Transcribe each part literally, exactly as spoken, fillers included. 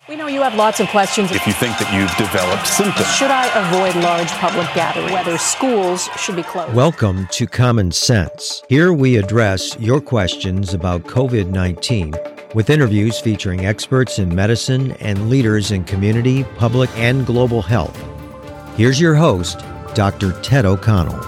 We know you have lots of questions. If you think that you've developed symptoms. Should I avoid large public gatherings? Whether schools should be closed? Welcome to Common Sense. Here we address your questions about covid nineteen with interviews featuring experts in medicine and leaders in community, public, and global health. Here's your host, Doctor Ted O'Connell.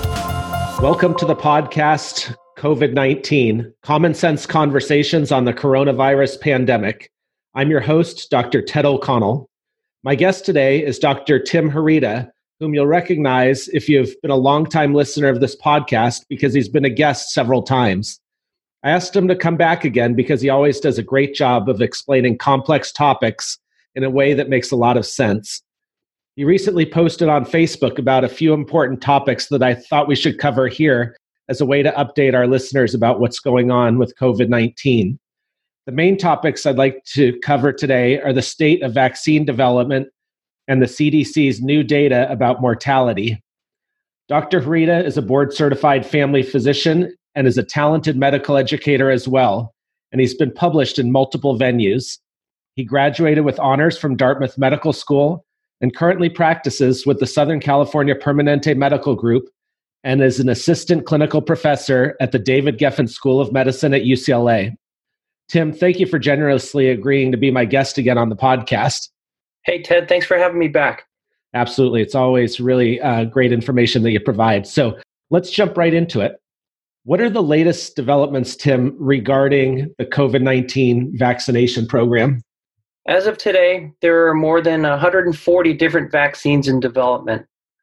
Welcome to the podcast, covid nineteen, Common Sense Conversations on the Coronavirus Pandemic. I'm your host, Doctor Ted O'Connell. My guest today is Doctor Tim Harita, whom you'll recognize if you've been a longtime listener of this podcast because he's been a guest several times. I asked him to come back again because he always does a great job of explaining complex topics in a way that makes a lot of sense. He recently posted on Facebook about a few important topics that I thought we should cover here as a way to update our listeners about what's going on with covid nineteen. The main topics I'd like to cover today are the state of vaccine development and the C D C's new data about mortality. Doctor Harita is a board-certified family physician and is a talented medical educator as well, and he's been published in multiple venues. He graduated with honors from Dartmouth Medical School and currently practices with the Southern California Permanente Medical Group and is an assistant clinical professor at the David Geffen School of Medicine at U C L A. Tim, thank you for generously agreeing to be my guest again on the podcast. Hey, Ted, thanks for having me back. Absolutely. It's always really uh, great information that you provide. So let's jump right into it. What are the latest developments, Tim, regarding the covid nineteen vaccination program? As of today, there are more than one hundred forty different vaccines in development.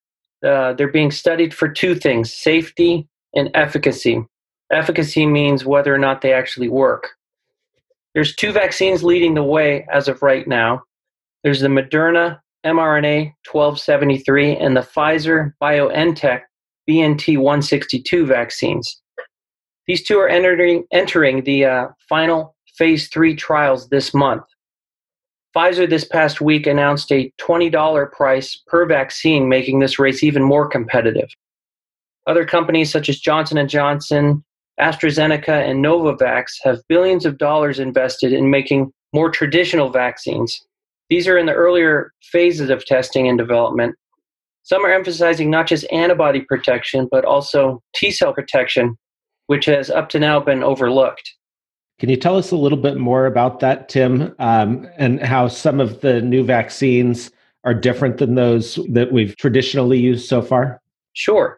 Uh, they're being studied for two things, safety and efficacy. Efficacy means whether or not they actually work. There's two vaccines leading the way as of right now. There's the Moderna mRNA twelve seventy-three and the Pfizer BioNTech B N T one sixty-two vaccines. These two are entering, entering the uh, final phase three trials this month. Pfizer this past week announced a twenty dollars price per vaccine, making this race even more competitive. Other companies such as Johnson and Johnson, AstraZeneca, and Novavax have billions of dollars invested in making more traditional vaccines. These are in the earlier phases of testing and development. Some are emphasizing not just antibody protection, but also T-cell protection, which has up to now been overlooked. Can you tell us a little bit more about that, Tim, um, and how some of the new vaccines are different than those that we've traditionally used so far? Sure.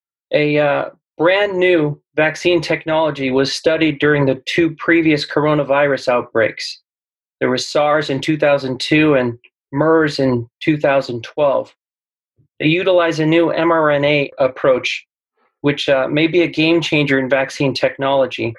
A uh, brand new vaccine technology was studied during the two previous coronavirus outbreaks. There was SARS in two thousand two and MERS in two thousand twelve. They utilize a new mRNA approach, which uh, may be a game changer in vaccine technology.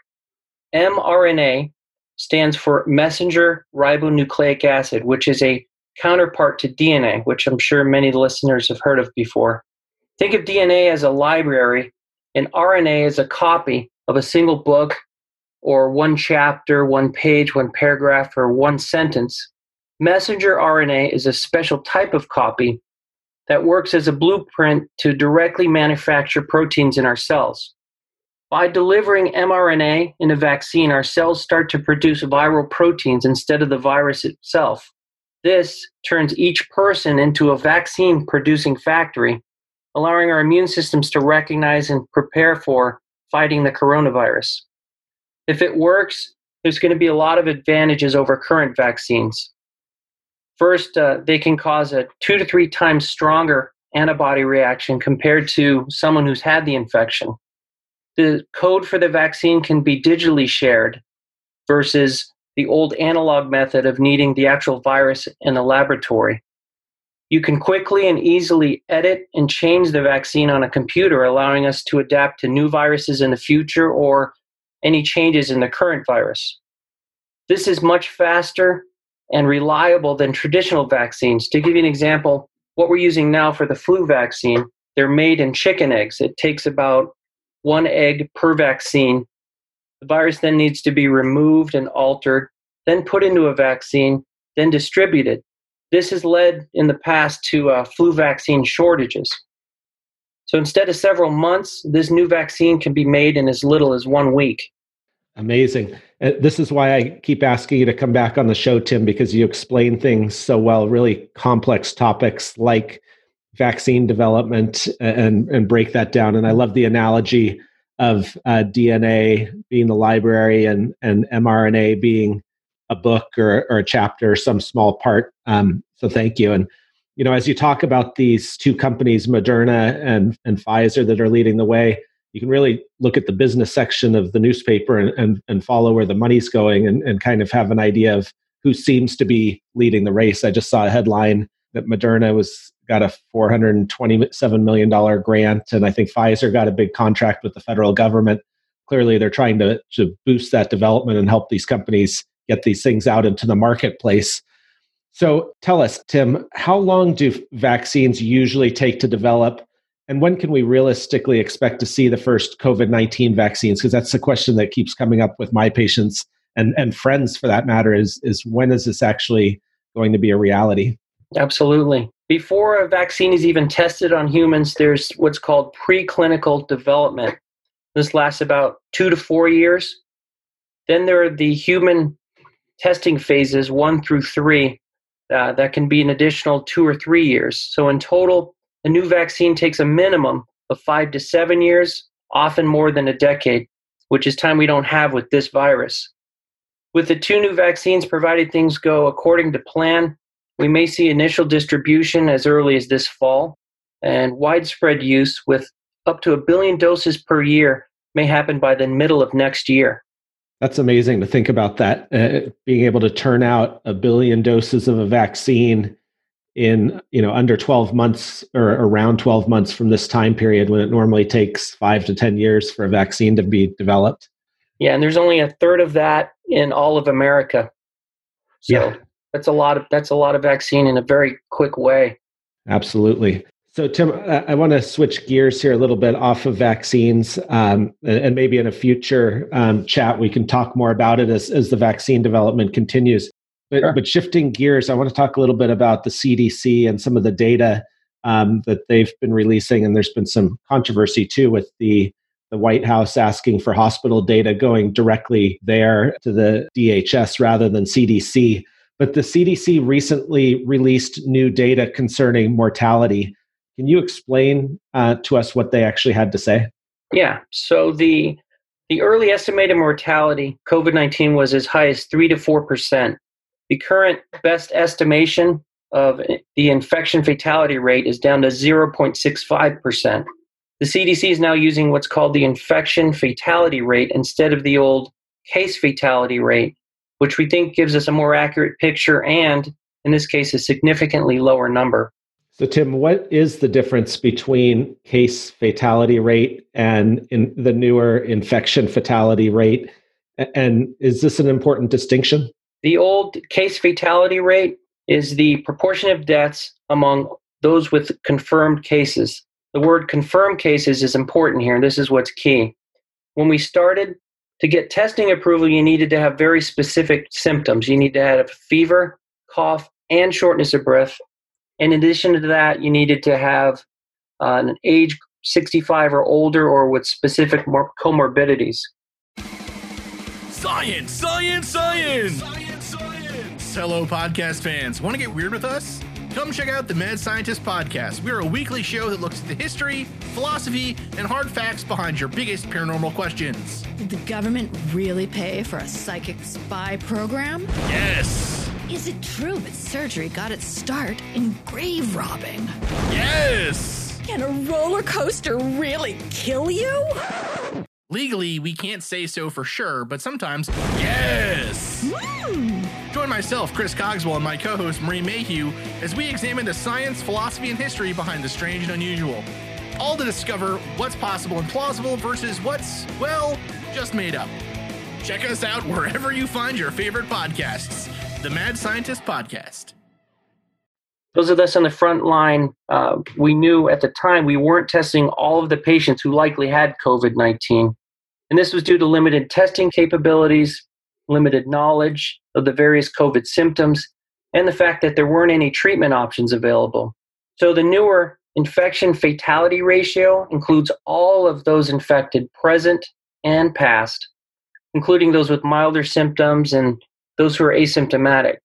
mRNA stands for messenger ribonucleic acid, which is a counterpart to D N A, which I'm sure many listeners have heard of before. Think of D N A as a library, and R N A is a copy of a single book or one chapter, one page, one paragraph, or one sentence. Messenger R N A is a special type of copy that works as a blueprint to directly manufacture proteins in our cells. By delivering mRNA in a vaccine, our cells start to produce viral proteins instead of the virus itself. This turns each person into a vaccine-producing factory, allowing our immune systems to recognize and prepare for fighting the coronavirus. If it works, there's going to be a lot of advantages over current vaccines. First, uh, they can cause a two to three times stronger antibody reaction compared to someone who's had the infection. The code for the vaccine can be digitally shared versus the old analog method of needing the actual virus in a laboratory. You can quickly and easily edit and change the vaccine on a computer, allowing us to adapt to new viruses in the future or any changes in the current virus. This is much faster and reliable than traditional vaccines. To give you an example, what we're using now for the flu vaccine, they're made in chicken eggs. It takes about one egg per vaccine. The virus then needs to be removed and altered, then put into a vaccine, then distributed. This has led in the past to uh, flu vaccine shortages. So instead of several months, this new vaccine can be made in as little as one week. Amazing. Uh, This is why I keep asking you to come back on the show, Tim, because you explain things so well, really complex topics like vaccine development and, and break that down. And I love the analogy of uh, D N A being the library and, and mRNA being a book or, or a chapter, or some small part. Um, so thank you. And, you know, as you talk about these two companies, Moderna and, and Pfizer, that are leading the way, you can really look at the business section of the newspaper and, and, and follow where the money's going and, and kind of have an idea of who seems to be leading the race. I just saw a headline that Moderna was got a four hundred twenty-seven million dollars grant, and I think Pfizer got a big contract with the federal government. Clearly, they're trying to, to boost that development and help these companies get these things out into the marketplace. So tell us, Tim, how long do vaccines usually take to develop? And when can we realistically expect to see the first COVID nineteen vaccines? Because that's the question that keeps coming up with my patients and, and friends, for that matter, is, is when is this actually going to be a reality? Absolutely. Before a vaccine is even tested on humans, there's what's called preclinical development. This lasts about two to four years. Then there are the human testing phases, one through three, uh, that can be an additional two or three years. So in total, a new vaccine takes a minimum of five to seven years, often more than a decade, which is time we don't have with this virus. With the two new vaccines, provided things go according to plan, we may see initial distribution as early as this fall, and widespread use with up to a billion doses per year may happen by the middle of next year. That's amazing to think about that, uh, being able to turn out a billion doses of a vaccine in, you know, under twelve months or around twelve months from this time period, when it normally takes five to ten years for a vaccine to be developed. Yeah, and there's only a third of that in all of America. So yeah. that's a lot of that's a lot of vaccine in a very quick way. Absolutely. So, Tim, I want to switch gears here a little bit off of vaccines, um, and maybe in a future um, chat we can talk more about it as, as the vaccine development continues. But, sure. but shifting gears, I want to talk a little bit about the C D C and some of the data um, that they've been releasing. And there's been some controversy too with the, the White House asking for hospital data going directly there to the D H S rather than C D C. But the C D C recently released new data concerning mortality. Can you explain uh, to us what they actually had to say? Yeah. So the the early estimated mortality, COVID nineteen, was as high as three to four percent. The current best estimation of the infection fatality rate is down to zero point six five percent. The C D C is now using what's called the infection fatality rate instead of the old case fatality rate, which we think gives us a more accurate picture and, in this case, a significantly lower number. So, Tim, what is the difference between case fatality rate and in the newer infection fatality rate? And is this an important distinction? The old case fatality rate is the proportion of deaths among those with confirmed cases. The word confirmed cases is important here, and this is what's key. When we started to get testing approval, you needed to have very specific symptoms. You need to have fever, cough, and shortness of breath. In addition to that, you needed to have uh, an age sixty-five or older or with specific mor- comorbidities. Science, science, science! Science, science! Hello, podcast fans. Want to get weird with us? Come check out the Mad Scientist Podcast. We're a weekly show that looks at the history, philosophy, and hard facts behind your biggest paranormal questions. Did the government really pay for a psychic spy program? Yes! Is it true that surgery got its start in grave robbing? Yes! Can a roller coaster really kill you? Legally, we can't say so for sure, but sometimes, yes! Mm. Join myself, Chris Cogswell, and my co-host, Marie Mayhew, as we examine the science, philosophy, and history behind the strange and unusual. All to discover what's possible and plausible versus what's, well, just made up. Check us out wherever you find your favorite podcasts. The Mad Scientist Podcast. Those of us on the front line, uh, we knew at the time we weren't testing all of the patients who likely had COVID nineteen. And this was due to limited testing capabilities, limited knowledge of the various COVID symptoms, and the fact that there weren't any treatment options available. So the newer infection fatality ratio includes all of those infected, present and past. including those with milder symptoms and those who are asymptomatic.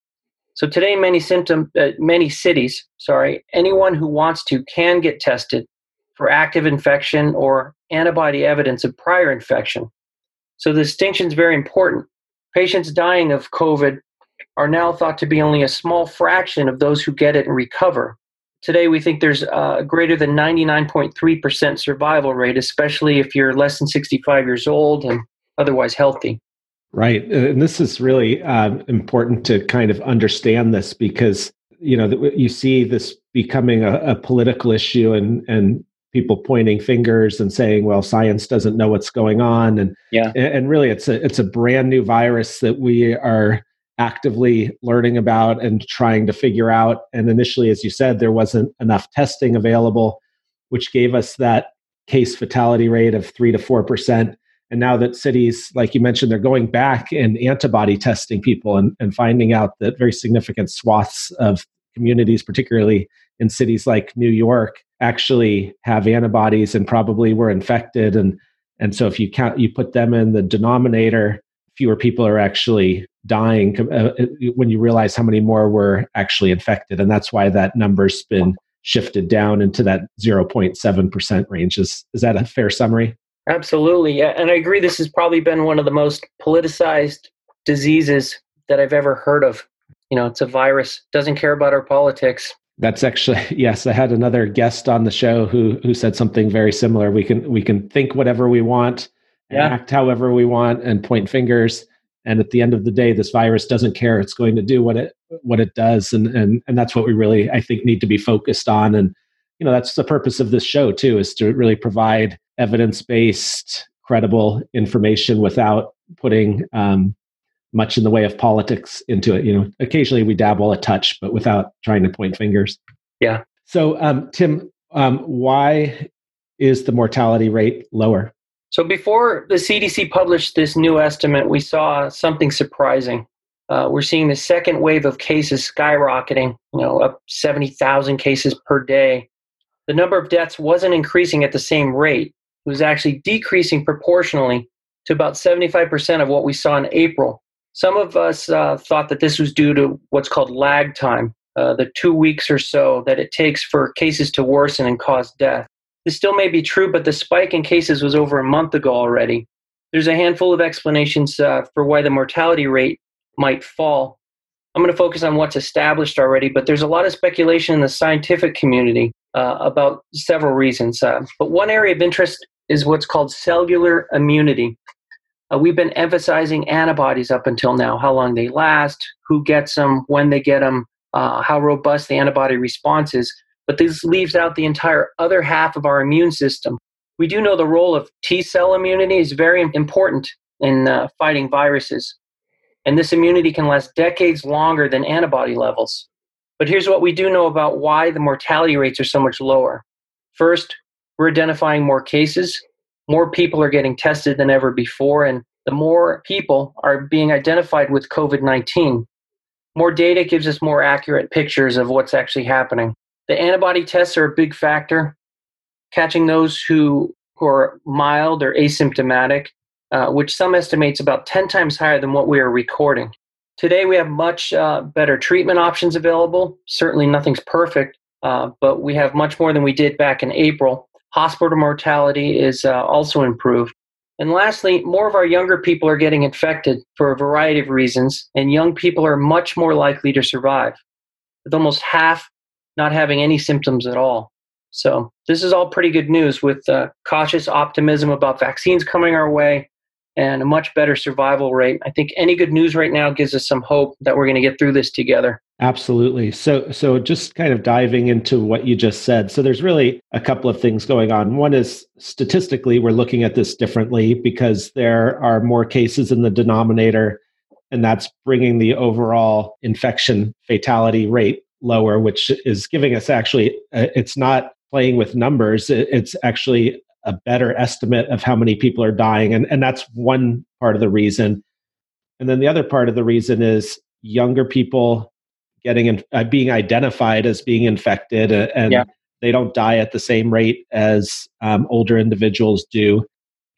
So today, many symptom, uh, many cities, sorry, anyone who wants to can get tested for active infection or antibody evidence of prior infection. So the distinction is very important. Patients dying of COVID are now thought to be only a small fraction of those who get it and recover. Today, we think there's a greater than ninety-nine point three percent survival rate, especially if you're less than sixty-five years old and otherwise healthy. Right. And this is really uh, important to kind of understand this because, you know, you see this becoming a, a political issue and, and people pointing fingers and saying, well, science doesn't know what's going on. And, yeah. and really, it's a, it's a brand new virus that we are actively learning about and trying to figure out. And initially, as you said, there wasn't enough testing available, which gave us that case fatality rate of three to four percent. And now that cities, like you mentioned, they're going back and antibody testing people and, and finding out that very significant swaths of communities, particularly in cities like New York, actually have antibodies and probably were infected. And, and so if you count, you put them in the denominator, fewer people are actually dying uh, when you realize how many more were actually infected. And that's why that number's been shifted down into that zero point seven percent range. Is, is that a fair summary? Absolutely. Yeah. And I agree, this has probably been one of the most politicized diseases that I've ever heard of. You know, it's a virus, doesn't care about our politics. That's actually, yes, I had another guest on the show who who said something very similar. We can we can think whatever we want, and yeah. act however we want, and point fingers. And at the end of the day, this virus doesn't care. It's going to do what it what it does, and and and that's what we really, I think, need to be focused on. And you know, that's the purpose of this show too, is to really provide evidence-based, credible information without putting um, much in the way of politics into it. You know, occasionally we dabble a touch, but without trying to point fingers. Yeah. So, um, Tim, um, why is the mortality rate lower? So before the C D C published this new estimate, we saw something surprising. Uh, we're seeing the second wave of cases skyrocketing, you know, up seventy thousand cases per day. The number of deaths wasn't increasing at the same rate. It was actually decreasing proportionally to about seventy-five percent of what we saw in April. Some of us uh, thought that this was due to what's called lag time, uh, the two weeks or so that it takes for cases to worsen and cause death. This still may be true, but the spike in cases was over a month ago already. There's a handful of explanations uh, for why the mortality rate might fall. I'm going to focus on what's established already, but there's a lot of speculation in the scientific community uh, about several reasons. Uh, but one area of interest is what's called cellular immunity. Uh, we've been emphasizing antibodies up until now, how long they last, who gets them, when they get them, uh, how robust the antibody response is. But this leaves out the entire other half of our immune system. We do know the role of T-cell immunity is very important in uh, fighting viruses. And this immunity can last decades longer than antibody levels. But here's what we do know about why the mortality rates are so much lower. First, we're identifying more cases. More people are getting tested than ever before, and the more people are being identified with COVID nineteen. More data gives us more accurate pictures of what's actually happening. The antibody tests are a big factor, catching those who, who are mild or asymptomatic, uh, which some estimates about ten times higher than what we are recording. Today, we have much uh, better treatment options available. Certainly nothing's perfect, uh, but we have much more than we did back in April. Hospital mortality is uh, also improved. And lastly, more of our younger people are getting infected for a variety of reasons, and young people are much more likely to survive, with almost half not having any symptoms at all. So this is all pretty good news with uh, cautious optimism about vaccines coming our way and a much better survival rate. I think any good news right now gives us some hope that we're going to get through this together. Absolutely. So, so just kind of diving into what you just said. So there's really a couple of things going on. One is statistically, we're looking at this differently because there are more cases in the denominator, and that's bringing the overall infection fatality rate lower, which is giving us actually, uh, it's not playing with numbers. It's actually a better estimate of how many people are dying. And, and that's one part of the reason. And then the other part of the reason is younger people getting in, uh, being identified as being infected, uh, and yeah. they don't die at the same rate as um, older individuals do.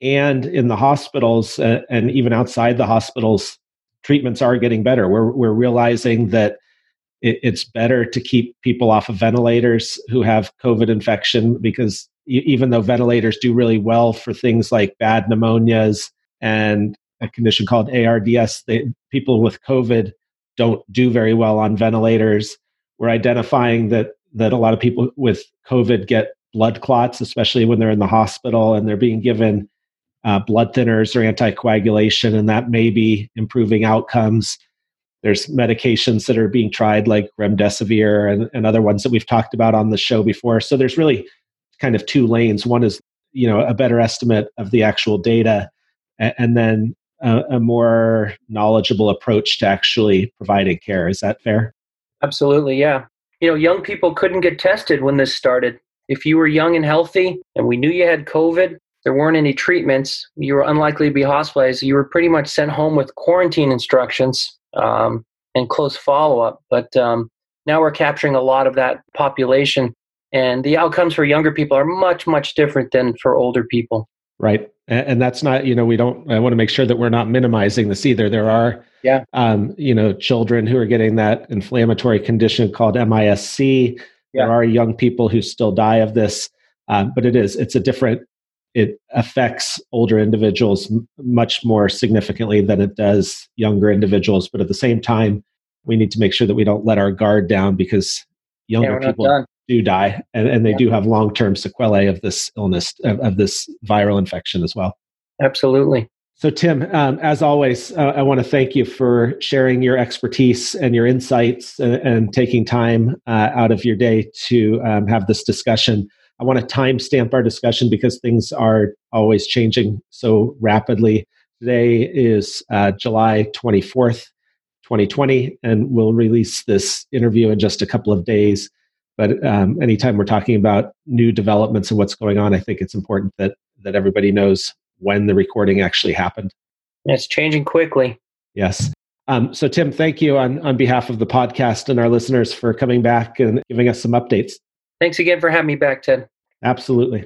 and in the hospitals uh, and even outside the hospitals, treatments are getting better. We're we're realizing that it, it's better to keep people off of ventilators who have COVID infection, because e- even though ventilators do really well for things like bad pneumonias and a condition called A R D S, they, people with COVID don't do very well on ventilators. We're identifying that that a lot of people with COVID get blood clots, especially when they're in the hospital and they're being given uh, blood thinners or anticoagulation, and that may be improving outcomes. There's medications that are being tried like remdesivir and, and other ones that we've talked about on the show before. So there's really kind of two lanes. One is, you know, a better estimate of the actual data, and, and then a, a more knowledgeable approach to actually providing care. Is that fair? Absolutely, yeah. You know, young people couldn't get tested when this started. If you were young and healthy and we knew you had COVID, there weren't any treatments, you were unlikely to be hospitalized. You were pretty much sent home with quarantine instructions um, and close follow-up. But um, now we're capturing a lot of that population, and the outcomes for younger people are much, much different than for older people. Right. And that's not, you know, we don't, I want to make sure that we're not minimizing this either. There are, yeah. um, you know, children who are getting that inflammatory condition called M I S C. Yeah. There are young people who still die of this, um, but it is, it's a different, it affects older individuals m- much more significantly than it does younger individuals. But at the same time, we need to make sure that we don't let our guard down, because younger yeah, people do die, and, and they yeah. do have long-term sequelae of this illness, of, of this viral infection as well. Absolutely. So Tim, um, as always, uh, I want to thank you for sharing your expertise and your insights and, and taking time uh, out of your day to um, have this discussion. I want to timestamp our discussion because things are always changing so rapidly. Today is uh, July twenty-fourth, twenty twenty, and we'll release this interview in just a couple of days. But um, anytime we're talking about new developments and what's going on, I think it's important that that everybody knows when the recording actually happened. It's changing quickly. Yes. Um, so Tim, thank you on, on behalf of the podcast and our listeners for coming back and giving us some updates. Thanks again for having me back, Ted. Absolutely.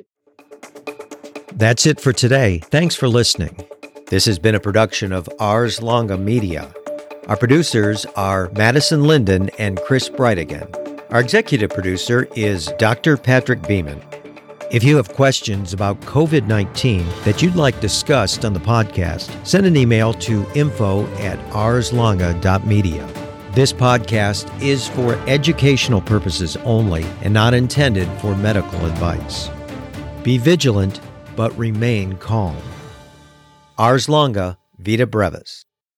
That's it for today. Thanks for listening. This has been a production of Ars Longa Media. Our producers are Madison Linden and Chris Brightigan. Our executive producer is Doctor Patrick Beeman. If you have questions about COVID nineteen that you'd like discussed on the podcast, send an email to info at arslonga dot media. This podcast is for educational purposes only and not intended for medical advice. Be vigilant, but remain calm. Ars Longa, Vita Brevis.